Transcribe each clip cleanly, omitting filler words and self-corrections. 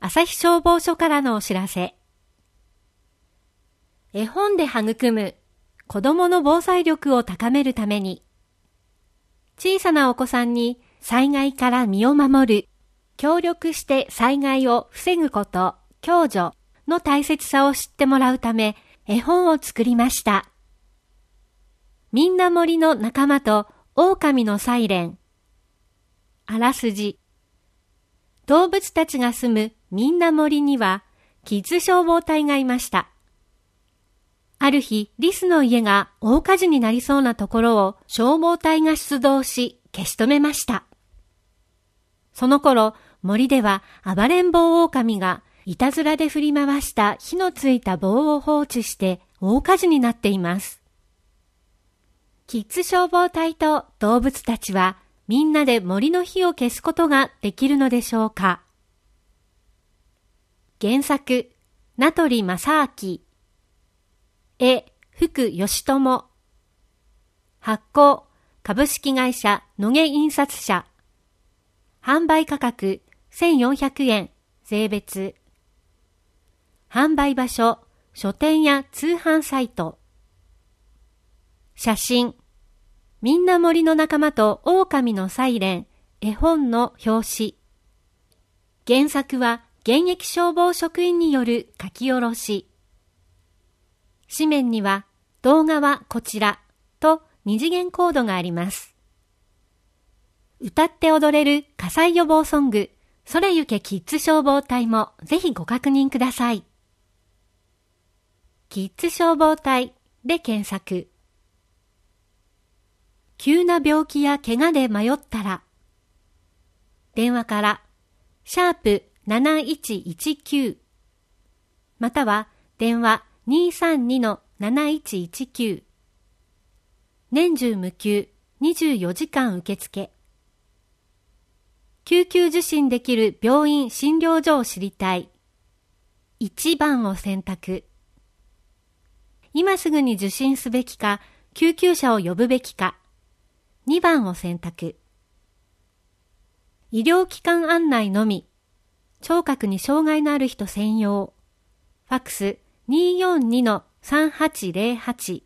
朝日消防署からのお知らせ。絵本で育む子供の防災力を高めるために、小さなお子さんに災害から身を守る、協力して災害を防ぐこと、共助の大切さを知ってもらうため、絵本を作りました。みんな森の仲間と狼のサイレン。あらすじ。動物たちが住むみんな森には、キッズ消防隊がいました。ある日、リスの家が大火事になりそうなところを消防隊が出動し、消し止めました。その頃、森では暴れん坊狼がいたずらで振り回した火のついた棒を放置して大火事になっています。キッズ消防隊と動物たちはみんなで森の火を消すことができるのでしょうか。原作、名取正明。絵、福義友。発行、株式会社野毛印刷社。販売価格1400円、税別。販売場所、書店や通販サイト。写真、みんな森の仲間と狼のサイレン、絵本の表紙。原作は現役消防職員による書き下ろし。紙面には動画はこちらと二次元コードがあります。歌って踊れる火災予防ソング、それゆけキッズ消防隊もぜひご確認ください。キッズ消防隊で検索。急な病気や怪我で迷ったら、電話から#7119または電話232-7119。年中無休24時間受付。救急受診できる病院診療所を知りたい。1番を選択。今すぐに受診すべきか、救急車を呼ぶべきか。2番を選択。医療機関案内のみ。聴覚に障害のある人専用。ファックス242-3808。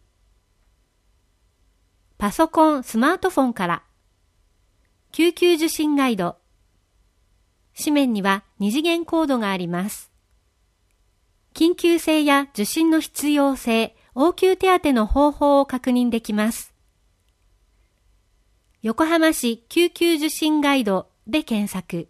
パソコン、スマートフォンから。救急受診ガイド。紙面には二次元コードがあります。緊急性や受診の必要性、応急手当の方法を確認できます。横浜市救急受診ガイドで検索。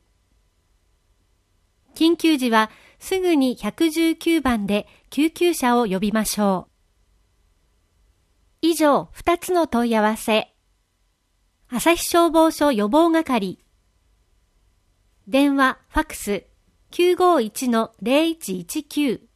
緊急時はすぐに119番で救急車を呼びましょう。以上2つの問い合わせ。朝日消防署予防係。電話、ファックス 951-0119